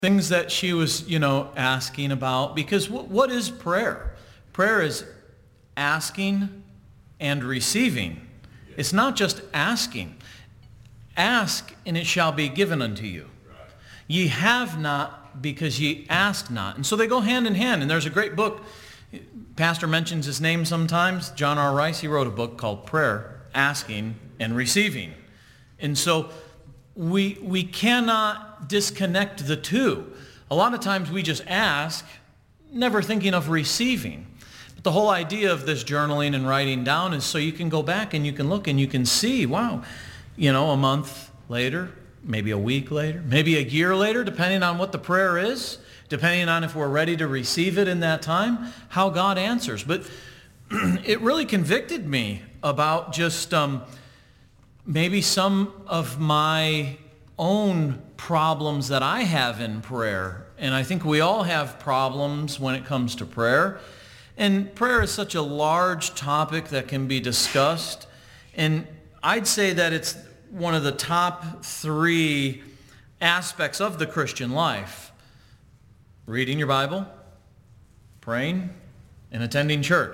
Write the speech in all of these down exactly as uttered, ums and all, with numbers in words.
things that she was, you know, asking about. Because w- what is prayer? Prayer is asking and receiving. It's not just asking. Ask, and it shall be given unto you. Ye have not, because ye ask not. And so they go hand in hand. And there's a great book. Pastor mentions his name sometimes. John R. Rice, he wrote a book called Prayer, Asking and Receiving. And so we, we cannot disconnect the two. A lot of times we just ask, never thinking of receiving. But the whole idea of this journaling and writing down is so you can go back and you can look and you can see, wow, you know, a month later, maybe a week later, maybe a year later, depending on what the prayer is, depending on if we're ready to receive it in that time, how God answers. But it really convicted me about just um, maybe some of my own problems that I have in prayer. And I think we all have problems when it comes to prayer. And prayer is such a large topic that can be discussed. And I'd say that it's one of the top three aspects of the Christian life. Reading your Bible, praying, and attending church.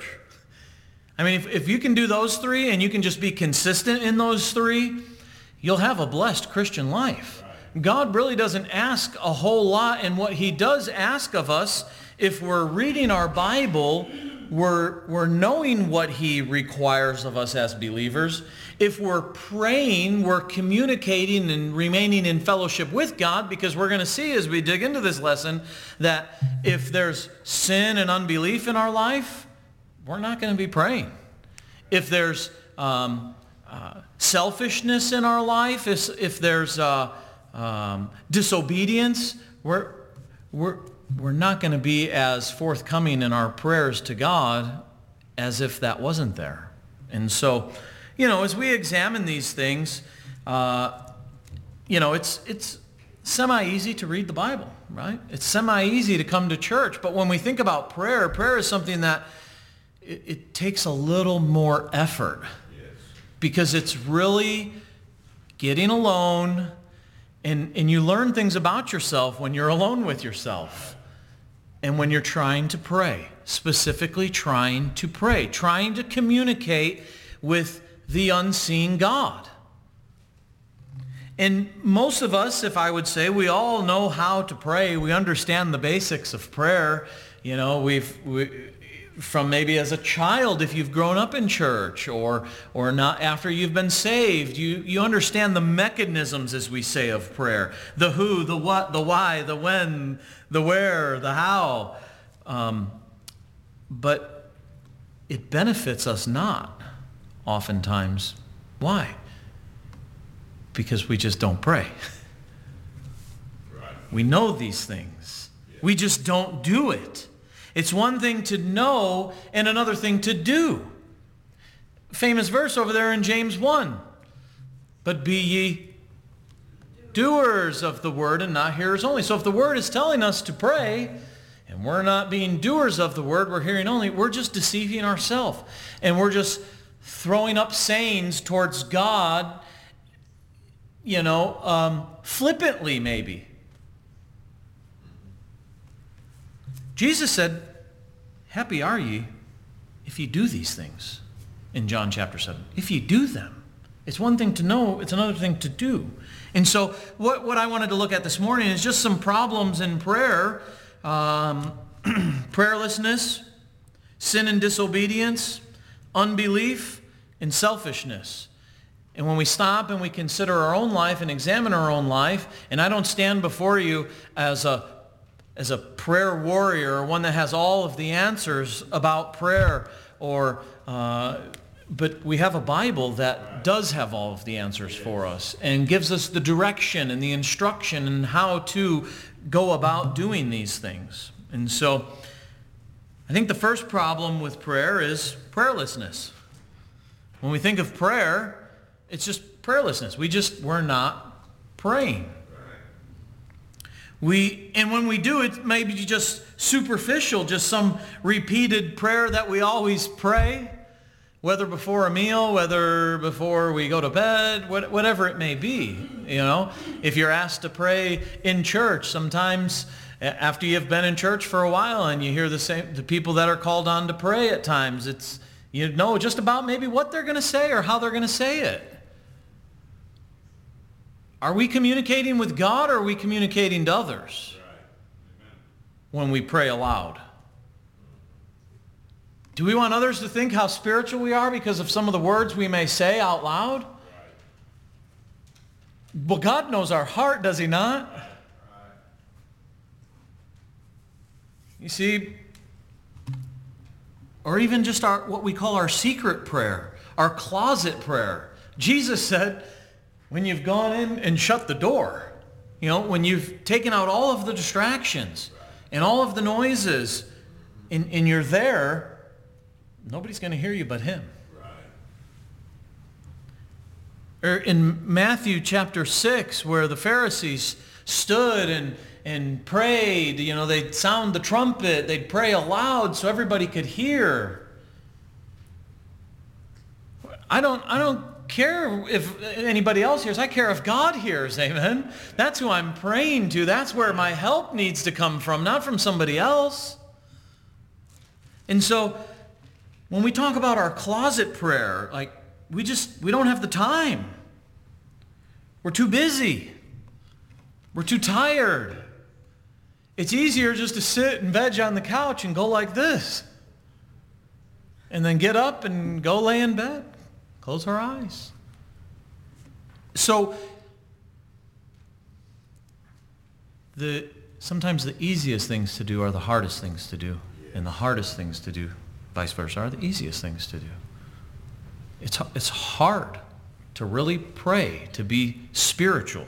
I mean, if, if you can do those three and you can just be consistent in those three, you'll have a blessed Christian life. God really doesn't ask a whole lot, and what he does ask of us, if we're reading our Bible, we're, we're knowing what he requires of us as believers. If we're praying, we're communicating and remaining in fellowship with God, because we're going to see as we dig into this lesson that if there's sin and unbelief in our life, we're not going to be praying. If there's um, uh, selfishness in our life, if, if there's uh, um, disobedience, we're, we're, we're not going to be as forthcoming in our prayers to God as if that wasn't there. And so, you know, as we examine these things, uh, you know, it's it's semi-easy to read the Bible, right? It's semi-easy to come to church. But when we think about prayer, prayer is something that it, it takes a little more effort. Yes. Because it's really getting alone, and, and you learn things about yourself when you're alone with yourself. And when you're trying to pray, specifically trying to pray, trying to communicate with the unseen God. And most of us, if I would say, we all know how to pray. We understand the basics of prayer. You know, we've we, from maybe as a child, if you've grown up in church, or or not after you've been saved, you you understand the mechanisms, as we say, of prayer: the who, the what, the why, the when, the where, the how. Um, but it benefits us not, oftentimes. Why? Because we just don't pray. Right. We know these things. Yeah. We just don't do it. It's one thing to know and another thing to do. Famous verse over there in James one. But be ye doers of the word and not hearers only. So if the word is telling us to pray and we're not being doers of the word, we're hearing only, we're just deceiving ourselves. And we're just throwing up sayings towards God, you know, um, flippantly maybe. Jesus said, happy are ye if ye do these things, in John chapter seven. If ye do them. It's one thing to know, it's another thing to do. And so what, what I wanted to look at this morning is just some problems in prayer. Um, prayerlessness, sin and disobedience, unbelief, and selfishness. And when we stop and we consider our own life and examine our own life, and I don't stand before you as a as a prayer warrior, or one that has all of the answers about prayer, or uh, but we have a Bible that does have all of the answers for us and gives us the direction and the instruction and how to go about doing these things. And so I think the first problem with prayer is prayerlessness. When we think of prayer, it's just prayerlessness. We just, we're not praying. We, and when we do it, maybe just superficial, just some repeated prayer that we always pray, whether before a meal, whether before we go to bed, whatever it may be. You know, if you're asked to pray in church, sometimes after you've been in church for a while and you hear the same, the people that are called on to pray at times, it's, you know just about maybe what they're going to say or how they're going to say it. Are we communicating with God, or are we communicating to others when we pray aloud? Do we want others to think how spiritual we are because of some of the words we may say out loud? Well, God knows our heart, does he not? You see, or even just our what we call our secret prayer, our closet prayer. Jesus said, when you've gone in and shut the door, you know, when you've taken out all of the distractions and all of the noises, and, and you're there, nobody's going to hear you but him. Or in Matthew chapter six, where the Pharisees stood and, and prayed, you know, they'd sound the trumpet, they'd pray aloud so everybody could hear. I don't, I don't care if anybody else hears. I care if God hears, amen? That's who I'm praying to. That's where my help needs to come from, not from somebody else. And so when we talk about our closet prayer, like, we just, we don't have the time. We're too busy. We're too tired. It's easier just to sit and veg on the couch and go like this. And then get up and go lay in bed. Close our eyes. So, the sometimes the easiest things to do are the hardest things to do. And the hardest things to do, vice versa, are the easiest things to do. It's, it's hard to really pray, to be spiritual.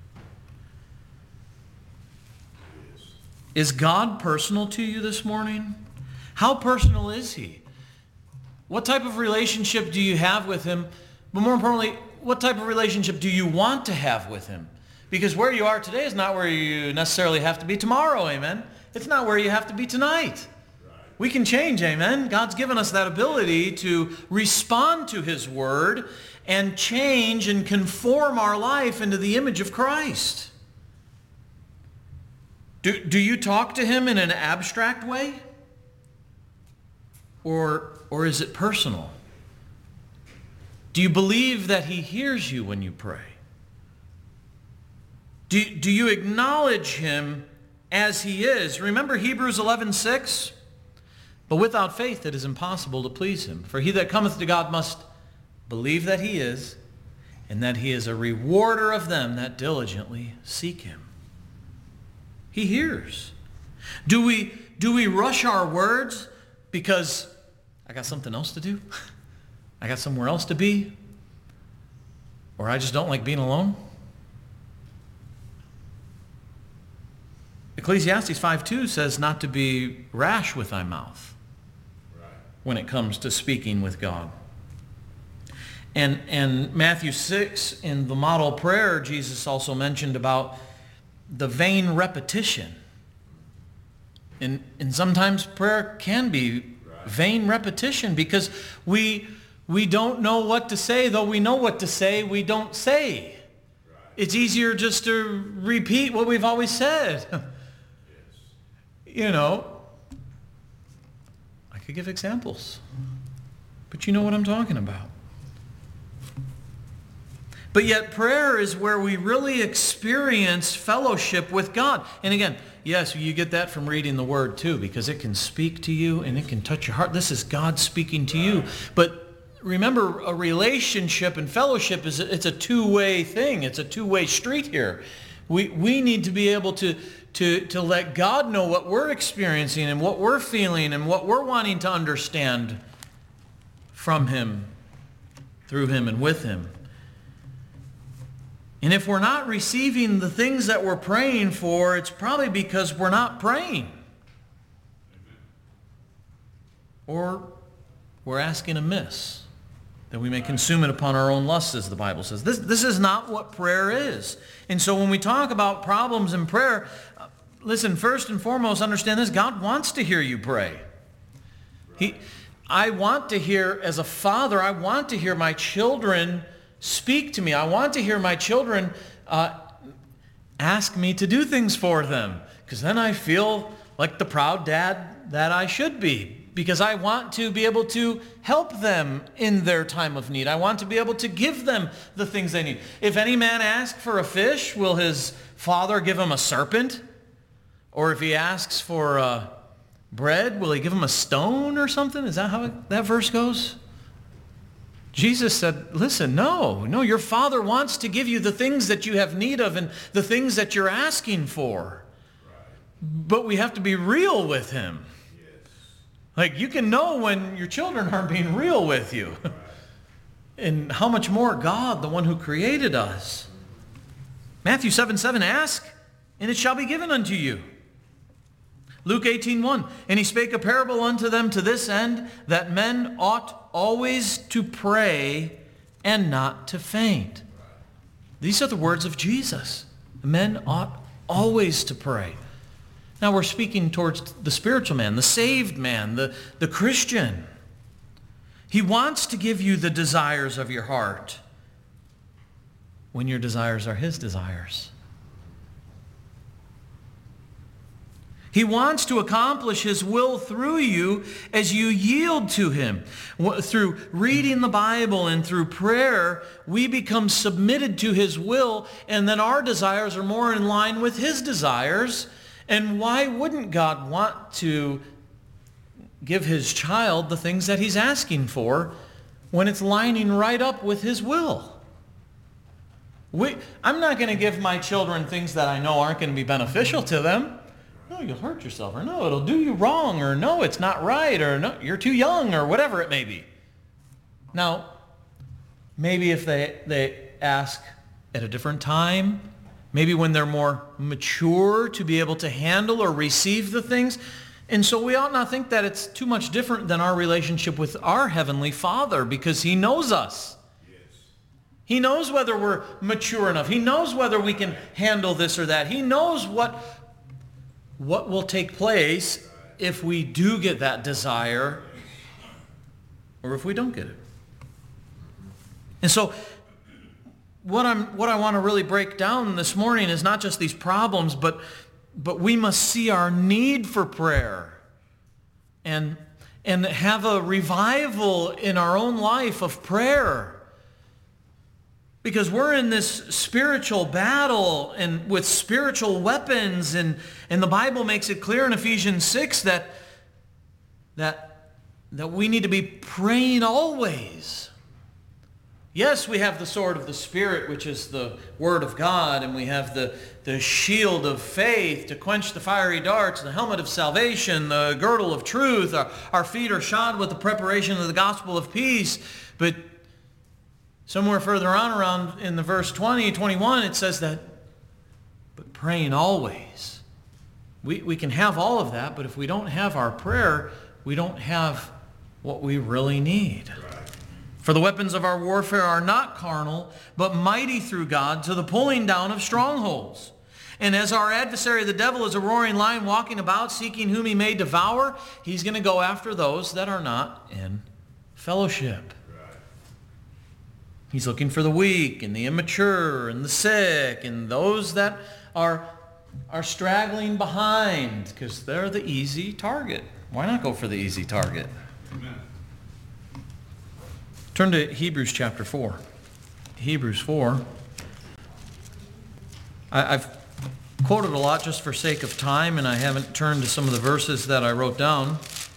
Is God personal to you this morning? How personal is he? What type of relationship do you have with him? But more importantly, what type of relationship do you want to have with him? Because where you are today is not where you necessarily have to be tomorrow, amen? It's not where you have to be tonight. We can change, amen? God's given us that ability to respond to his word and change and conform our life into the image of Christ. Do, do you talk to him in an abstract way? Or, or is it personal? Do you believe that he hears you when you pray? Do, do you acknowledge him as he is? Remember Hebrews eleven six? But without faith it is impossible to please him. For he that cometh to God must believe that he is, and that he is a rewarder of them that diligently seek him. He hears. Do we, do we rush our words because I got something else to do? I got somewhere else to be? Or I just don't like being alone? Ecclesiastes five two says not to be rash with thy mouth when it comes to speaking with God. And, and Matthew six, in the model prayer, Jesus also mentioned about the vain repetition. And, and sometimes prayer can be vain repetition because we, we don't know what to say. Though we know what to say, we don't say. It's easier just to repeat what we've always said. You know, I could give examples, but you know what I'm talking about. But yet prayer is where we really experience fellowship with God. And again, yes, you get that from reading the Word too, because it can speak to you and it can touch your heart. This is God speaking to you. But remember, a relationship and fellowship is it's a two-way thing. It's a two-way street here. We, we need to be able to, to, to let God know what we're experiencing and what we're feeling and what we're wanting to understand from him, through him, and with him. And if we're not receiving the things that we're praying for, it's probably because we're not praying. Or we're asking amiss, that we may consume it upon our own lusts, as the Bible says. This, this is not what prayer is. And so when we talk about problems in prayer, uh, listen, first and foremost, understand this. God wants to hear you pray. He, I want to hear, as a father, I want to hear my children speak to me. I want to hear my children uh, ask me to do things for them, because then I feel like the proud dad that I should be, because I want to be able to help them in their time of need. I want to be able to give them the things they need. If any man ask for a fish, will his father give him a serpent? Or if he asks for uh, bread, will he give him a stone or something? Is that how that verse goes? Jesus said, listen, no, no, your Father wants to give you the things that you have need of and the things that you're asking for. But we have to be real with him. Like, you can know when your children aren't being real with you. And how much more God, the one who created us. Matthew seven seven, ask, and it shall be given unto you. Luke eighteen one, and he spake a parable unto them to this end, that men ought always to pray and not to faint. These are the words of Jesus. Men ought always to pray. Now we're speaking towards the spiritual man, the saved man, the, the Christian. He wants to give you the desires of your heart when your desires are his desires. He wants to accomplish his will through you as you yield to him. Through reading the Bible and through prayer, we become submitted to his will, and then our desires are more in line with his desires. And why wouldn't God want to give his child the things that he's asking for when it's lining right up with his will? We, I'm not going to give my children things that I know aren't going to be beneficial to them. No, you'll hurt yourself, or no, it'll do you wrong, or no, it's not right, or no, you're too young, or whatever it may be. Now, maybe if they, they ask at a different time, maybe when they're more mature to be able to handle or receive the things. And so we ought not think that it's too much different than our relationship with our Heavenly Father, because he knows us. Yes. He knows whether we're mature enough. He knows whether we can handle this or that. He knows what, what will take place if we do get that desire or if we don't get it. And so What I'm what I want to really break down this morning is not just these problems, but but we must see our need for prayer and and have a revival in our own life of prayer. Because we're in this spiritual battle and with spiritual weapons, and, and the Bible makes it clear in Ephesians six that that that we need to be praying always. Yes, we have the sword of the Spirit, which is the Word of God, and we have the, the shield of faith to quench the fiery darts, the helmet of salvation, the girdle of truth. Our, our feet are shod with the preparation of the gospel of peace. But somewhere further on around in the verse twenty, twenty-one, it says that, but praying always. We, we can have all of that, but if we don't have our prayer, we don't have what we really need. For the weapons of our warfare are not carnal, but mighty through God to the pulling down of strongholds. And as our adversary, the devil, is a roaring lion walking about, seeking whom he may devour, he's going to go after those that are not in fellowship. He's looking for the weak and the immature and the sick and those that are, are straggling behind, because they're the easy target. Why not go for the easy target? Amen. Turn to Hebrews chapter four. Hebrews four. I, I've quoted a lot just for sake of time, and I haven't turned to some of the verses that I wrote down.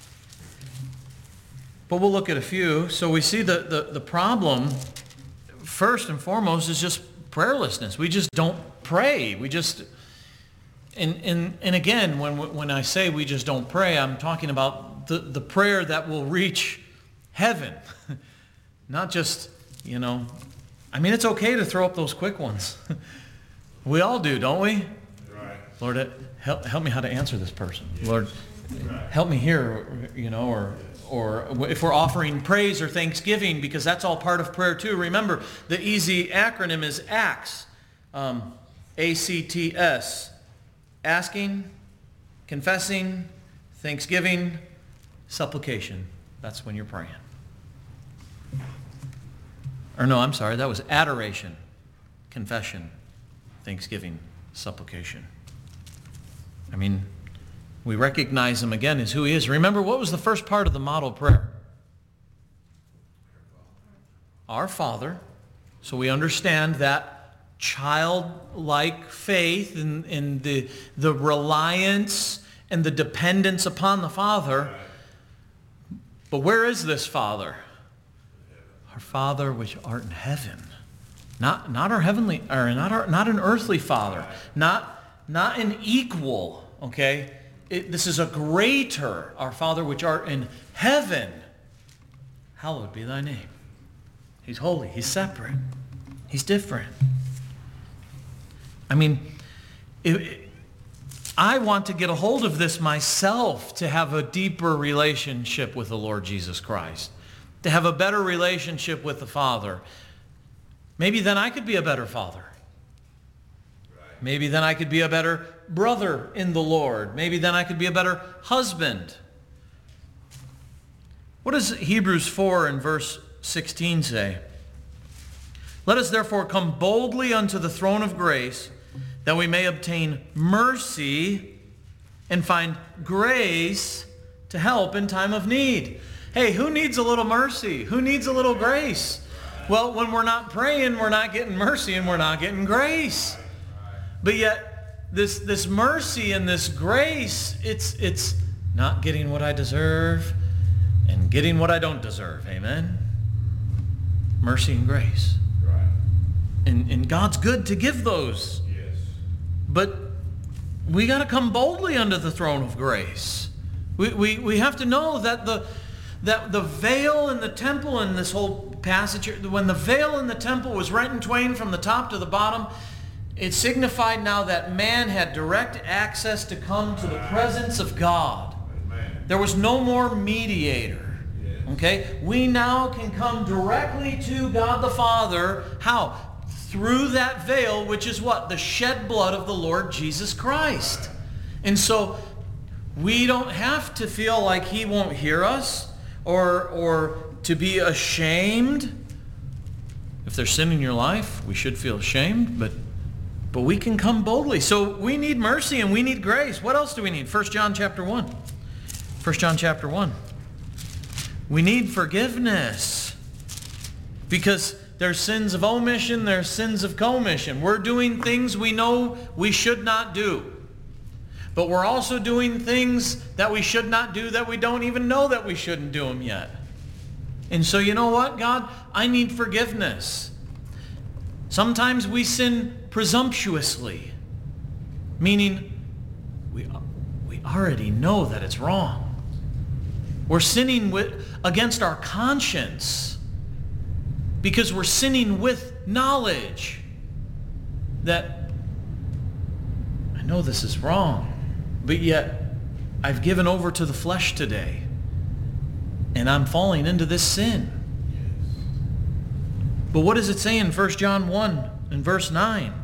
But we'll look at a few. So we see the, the, the problem, first and foremost, is just prayerlessness. We just don't pray. We just... And, and, and again, when, when I say we just don't pray, I'm talking about the, the prayer that will reach heaven. Not just, you know, I mean, it's okay to throw up those quick ones. We all do, don't we? Right. Lord, help, help me how to answer this person. Yes. Lord, right. Help me here, you know, or or if we're offering praise or thanksgiving, because that's all part of prayer too. Remember, the easy acronym is ACTS, um, A C T S. Asking, confessing, thanksgiving, supplication. That's when you're praying. Or no, I'm sorry, that was adoration, confession, thanksgiving, supplication. I mean, we recognize him again as who he is. Remember, what was the first part of the model prayer? Our Father. So we understand that childlike faith and, and the, the reliance and the dependence upon the Father. But where is this Father? Our Father which art in heaven. Not, not our heavenly, or not our, not an earthly Father. Not, not an equal, okay? It, this is a greater, our Father which art in heaven. Hallowed be thy name. He's holy. He's separate. He's different. I mean, it, I want to get a hold of this myself to have a deeper relationship with the Lord Jesus Christ, to have a better relationship with the Father. Maybe then I could be a better father. Maybe then I could be a better brother in the Lord. Maybe then I could be a better husband. What does Hebrews four and verse sixteen say? Let us therefore come boldly unto the throne of grace, that we may obtain mercy and find grace to help in time of need. Hey, who needs a little mercy? Who needs a little grace? Well, when we're not praying, we're not getting mercy and we're not getting grace. But yet, this, this mercy and this grace, it's, it's not getting what I deserve and getting what I don't deserve. Amen? Mercy and grace. Right. And, and God's good to give those. Yes. But we got to come boldly under the throne of grace. We, we, we have to know that the, that the veil in the temple in this whole passage, when the veil in the temple was rent in twain from the top to the bottom, it signified now that man had direct access to come to the presence of God. Amen. There was no more mediator. Yes. Okay? We now can come directly to God the Father. How? Through that veil, which is what? The shed blood of the Lord Jesus Christ. And so we don't have to feel like he won't hear us or, or to be ashamed. If there's sin in your life, we should feel ashamed, but But we can come boldly. So we need mercy and we need grace. What else do we need? First John chapter one. First John chapter one. We need forgiveness. Because there's sins of omission, there's sins of commission. We're doing things we know we should not do. But we're also doing things that we should not do that we don't even know that we shouldn't do them yet. And so you know what, God? I need forgiveness. Sometimes we sin presumptuously, meaning we, we already know that it's wrong. We're sinning with, against our conscience because we're sinning with knowledge that I know this is wrong, but yet I've given over to the flesh today and I'm falling into this sin. But what does it say in First John one and verse nine?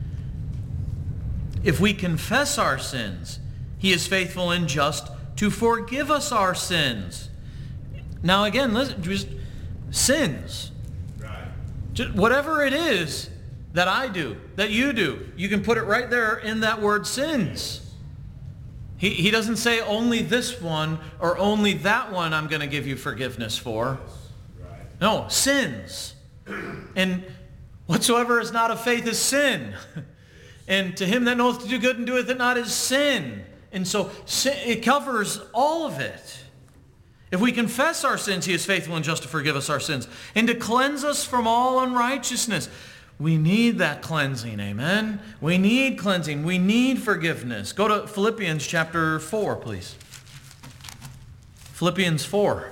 If we confess our sins, he is faithful and just to forgive us our sins. Now again, listen, just sins. Right. Just whatever it is that I do, that you do, you can put it right there in that word sins. He, he doesn't say only this one or only that one I'm going to give you forgiveness for. Right. No, sins. And whatsoever is not of faith is sin. And to him that knoweth to do good and doeth it not is sin. And so sin, it covers all of it. If we confess our sins, he is faithful and just to forgive us our sins and to cleanse us from all unrighteousness. We need that cleansing, amen? We need cleansing. We need forgiveness. Go to Philippians chapter four, please. Philippians four.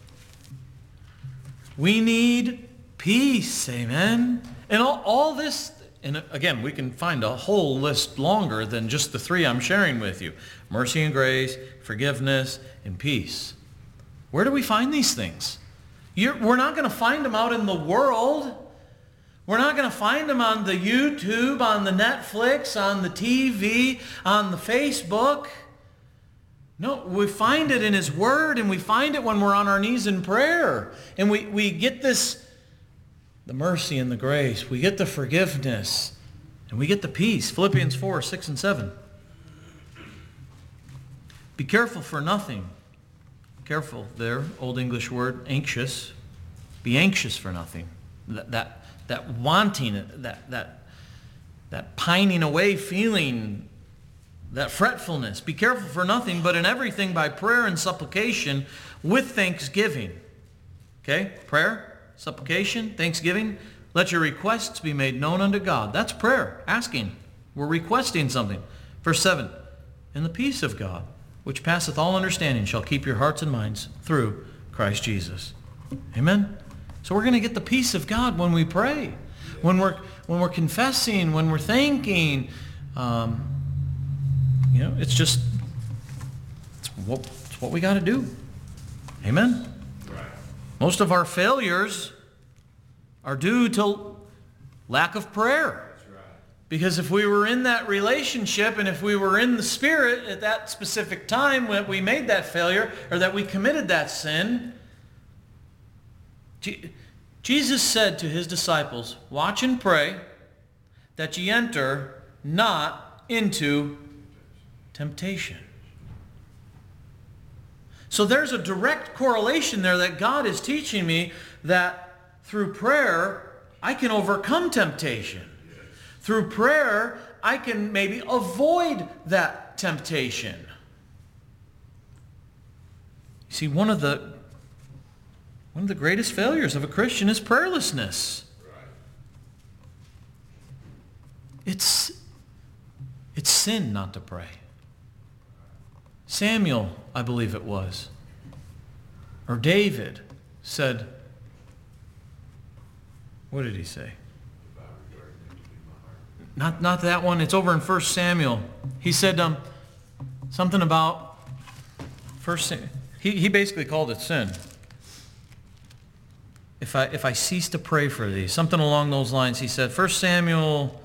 We need peace, amen? And all, all this, and again, we can find a whole list longer than just the three I'm sharing with you. Mercy and grace, forgiveness, and peace. Where do we find these things? You're, we're not going to find them out in the world. We're not going to find them on the YouTube, on the Netflix, on the T V, on the Facebook. No, we find it in his word, and we find it when we're on our knees in prayer. And we, we get this, the mercy and the grace. We get the forgiveness. And we get the peace. Philippians four, six and seven. Be careful for nothing. Careful there, Old English word, anxious. Be anxious for nothing. That that, that wanting, that, that, that pining away feeling, that fretfulness. Be careful for nothing, but in everything by prayer and supplication with thanksgiving. Okay? Prayer, supplication, thanksgiving. Let your requests be made known unto God. That's prayer, asking. We're requesting something. Verse seven. And the peace of God, which passeth all understanding, shall keep your hearts and minds through Christ Jesus. Amen? So we're going to get the peace of God when we pray, when we're when we're confessing, when we're thanking. Um, you know, it's just it's what, it's what we got to do. Amen? Right. Most of our failures are due to lack of prayer. Because if we were in that relationship and if we were in the Spirit at that specific time when we made that failure or that we committed that sin, Jesus said to his disciples, watch and pray that ye enter not into temptation. So there's a direct correlation there that God is teaching me that through prayer I can overcome temptation. Through prayer, I can maybe avoid that temptation. You see, one of the one of the greatest failures of a Christian is prayerlessness. It's it's sin not to pray. Samuel, I believe it was, or David said, what did he say? Not not that one. It's over in First Samuel. He said um, something about First. He he basically called it sin. If I if I cease to pray for thee, something along those lines. He said, First Samuel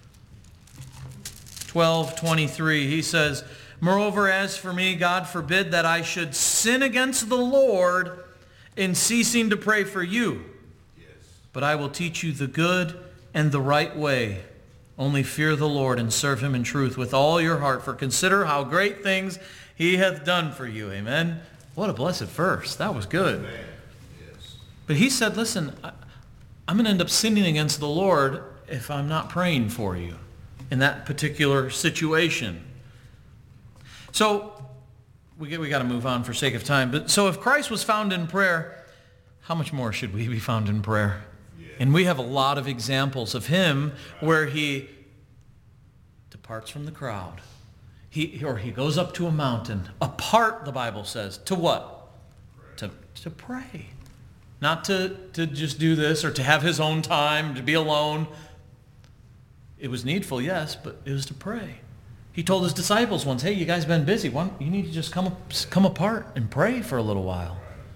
twelve twenty-three. He says, moreover, as for me, God forbid that I should sin against the Lord in ceasing to pray for you. Yes. But I will teach you the good and the right way. Only fear the Lord and serve him in truth with all your heart. For consider how great things he hath done for you. Amen. What a blessed verse. That was good. Yes. But he said, listen, I, I'm going to end up sinning against the Lord if I'm not praying for you in that particular situation. So we get, we got to move on for sake of time. But so if Christ was found in prayer, how much more should we be found in prayer? And we have a lot of examples of him where he departs from the crowd. He, or he goes up to a mountain, apart, the Bible says, to what? To, to pray. Not to, to just do this or to have his own time, to be alone. It was needful, yes, but it was to pray. He told his disciples once, hey, you guys been busy. Why don't, you need to just come, come apart and pray for a little while.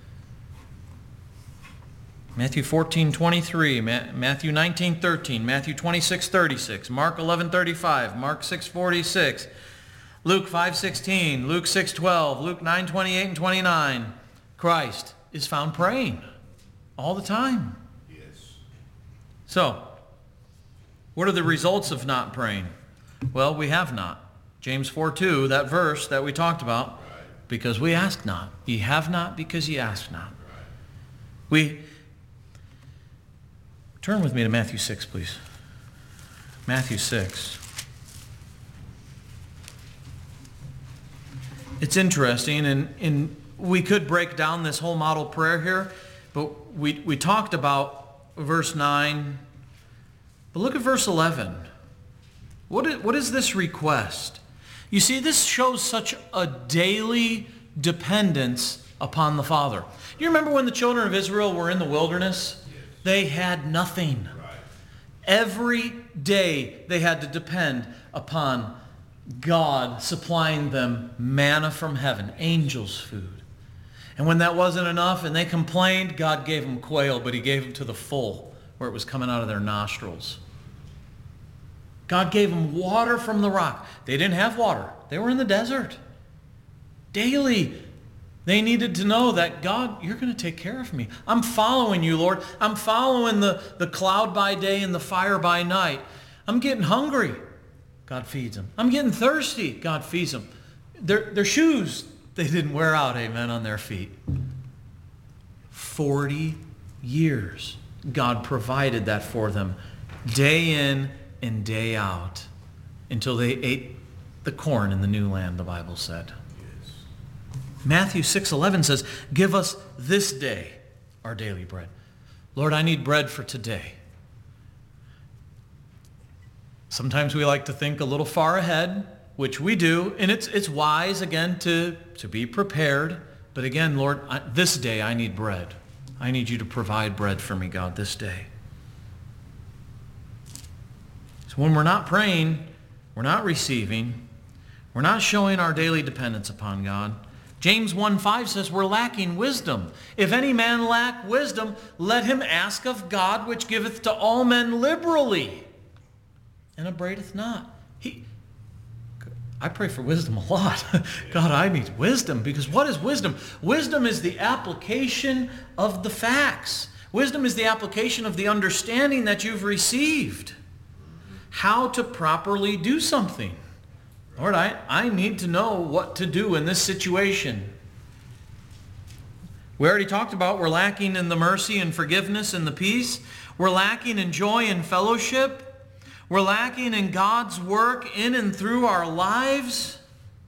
Matthew fourteen twenty-three, Matthew nineteen thirteen, Matthew twenty-six thirty-six, Mark eleven thirty-five, Mark six forty-six, Luke five sixteen, Luke six twelve, Luke nine twenty-eight and twenty-nine. Christ is found praying all the time. Yes. So, what are the results of not praying? Well, we have not. James four two, that verse that we talked about, right. Because we ask not. Ye have not because ye ask not. Right. We turn with me to Matthew six, please. Matthew six. It's interesting, and, and we could break down this whole model prayer here, but we, we talked about verse nine. But look at verse eleven. What is, what is this request? You see, this shows such a daily dependence upon the Father. You remember when the children of Israel were in the wilderness? They had nothing. Right. Every day they had to depend upon God supplying them manna from heaven, angels' food. And when that wasn't enough and they complained, God gave them quail, but he gave them to the full, where it was coming out of their nostrils. God gave them water from the rock. They didn't have water. They were in the desert. Daily, they needed to know that, God, you're going to take care of me. I'm following you, Lord. I'm following the, the cloud by day and the fire by night. I'm getting hungry. God feeds them. I'm getting thirsty. God feeds them. Their, their shoes, they didn't wear out, amen, on their feet. Forty years. God provided that for them day in and day out until they ate the corn in the new land, the Bible said. Yes. Matthew six eleven says, give us this day our daily bread. Lord, I need bread for today. Sometimes we like to think a little far ahead, which we do, and it's it's wise, again, to, to be prepared. But again, Lord, I, this day I need bread. I need you to provide bread for me, God, this day. So when we're not praying, we're not receiving, we're not showing our daily dependence upon God. James one five says we're lacking wisdom. If any man lack wisdom, let him ask of God, which giveth to all men liberally, and upbraideth not. He, I pray for wisdom a lot. God, I need wisdom, because what is wisdom? Wisdom is the application of the facts. Wisdom is the application of the understanding that you've received. How to properly do something. Lord, I, I need to know what to do in this situation. We already talked about we're lacking in the mercy and forgiveness and the peace. We're lacking in joy and fellowship. We're lacking in God's work in and through our lives.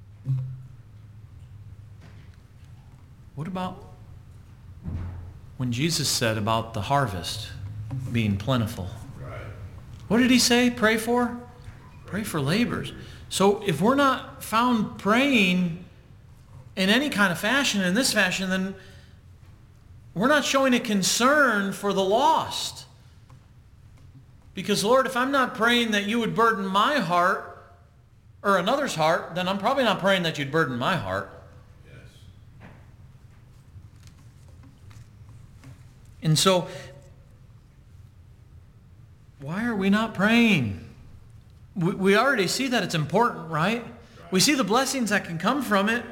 What about when Jesus said about the harvest being plentiful? Right. What did he say? Pray for? Pray for laborers. So if we're not found praying in any kind of fashion, in this fashion, then we're not showing a concern for the lost. Because, Lord, if I'm not praying that you would burden my heart or another's heart, then I'm probably not praying that you'd burden my heart. Yes. And so, why are we not praying? We, we already see that it's important, right? right? We see the blessings that can come from it.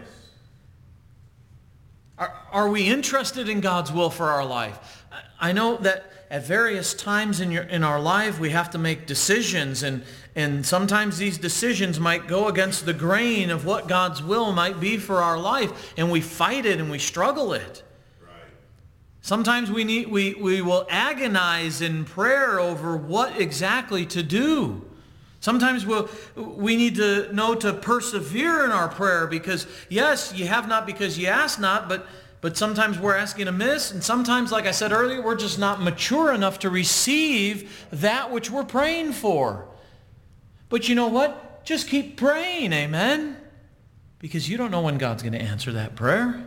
Are, are we interested in God's will for our life? I know that at various times in your in our life we have to make decisions, and and sometimes these decisions might go against the grain of what God's will might be for our life, and we fight it and we struggle it. Right. Sometimes we need we we will agonize in prayer over what exactly to do. Sometimes we'll, we need to know to persevere in our prayer, because yes, you have not because you ask not, but But sometimes we're asking amiss, and sometimes, like I said earlier, we're just not mature enough to receive that which we're praying for. But you know what? Just keep praying, amen? Because you don't know when God's going to answer that prayer.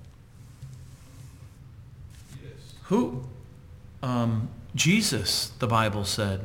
Yes. Who? Um, Jesus, the Bible said,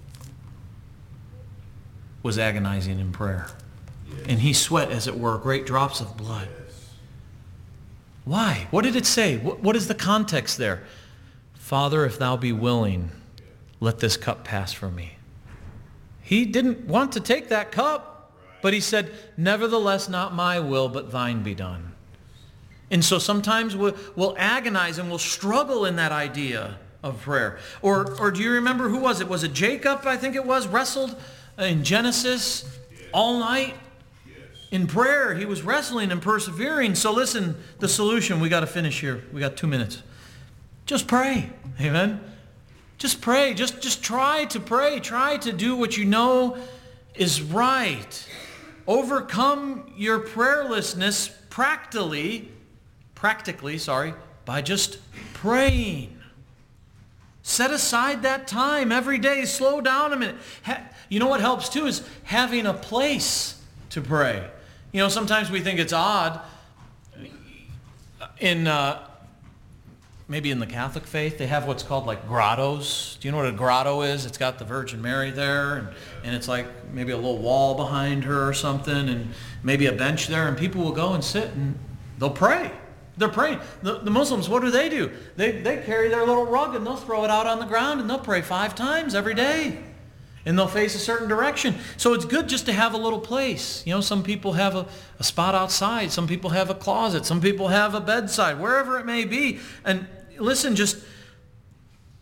was agonizing in prayer. Yes. And he sweat, as it were, great drops of blood. Yes. Why? What did it say? What, what is the context there? Father, if thou be willing, let this cup pass from me. He didn't want to take that cup, but he said, nevertheless, not my will, but thine be done. And so sometimes we'll, we'll agonize and we'll struggle in that idea of prayer. Or, or do you remember, who was it? Was it Jacob, I think it was, wrestled in Genesis all night? In prayer, he was wrestling and persevering. So listen, the solution, we got to finish here. We got two minutes. Just pray. Amen. Just pray. Just, just try to pray. Try to do what you know is right. Overcome your prayerlessness practically, practically, sorry, by just praying. Set aside that time every day. Slow down a minute. Ha- you know what helps too is having a place to pray. You know, sometimes we think it's odd in uh, maybe in the Catholic faith, they have what's called like grottos. Do you know what a grotto is? It's got the Virgin Mary there, and, and it's like maybe a little wall behind her or something, and maybe a bench there, and people will go and sit and they'll pray. They're praying. The, the Muslims, what do they do? They, they carry their little rug and they'll throw it out on the ground and they'll pray five times every day. And they'll face a certain direction. So it's good just to have a little place. You know, some people have a, a spot outside. Some people have a closet. Some people have a bedside, wherever it may be. And listen, just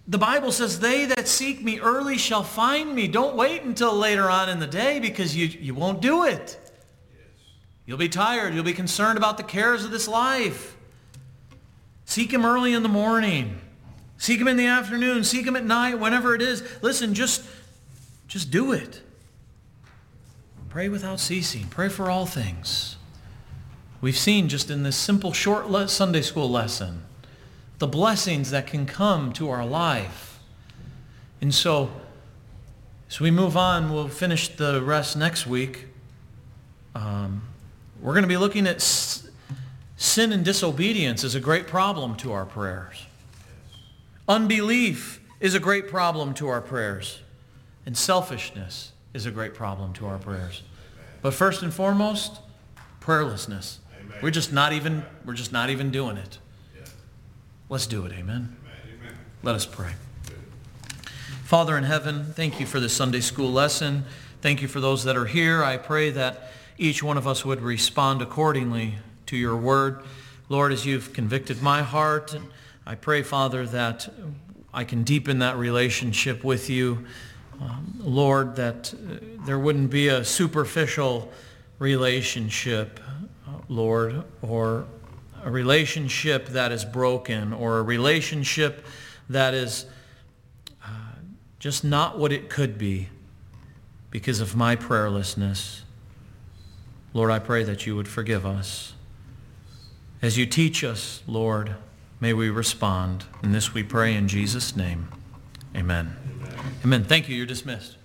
The Bible says, they that seek me early shall find me. Don't wait until later on in the day, because you, you won't do it. You'll be tired. You'll be concerned about the cares of this life. Seek him early in the morning. Seek him in the afternoon. Seek him at night, whenever it is. Listen, just, just do it. Pray without ceasing. Pray for all things. We've seen just in this simple, short le- Sunday school lesson the blessings that can come to our life. And so, as we move on, we'll finish the rest next week. Um, we're going to be looking at s- sin and disobedience is a great problem to our prayers. Unbelief is a great problem to our prayers. And selfishness is a great problem to our prayers. But first and foremost, prayerlessness. Amen. We're just not even we're just not even doing it. Yeah. Let's do it, amen. Amen. Let us pray. Father in heaven, thank you for this Sunday school lesson. Thank you for those that are here. I pray that each one of us would respond accordingly to your word. Lord, as you've convicted my heart, I pray, Father, that I can deepen that relationship with you. Um, Lord, that uh, there wouldn't be a superficial relationship, uh, Lord, or a relationship that is broken, or a relationship that is uh, just not what it could be because of my prayerlessness. Lord, I pray that you would forgive us. As you teach us, Lord, may we respond. And this we pray in Jesus' name. Amen. Amen. Thank you. You're dismissed.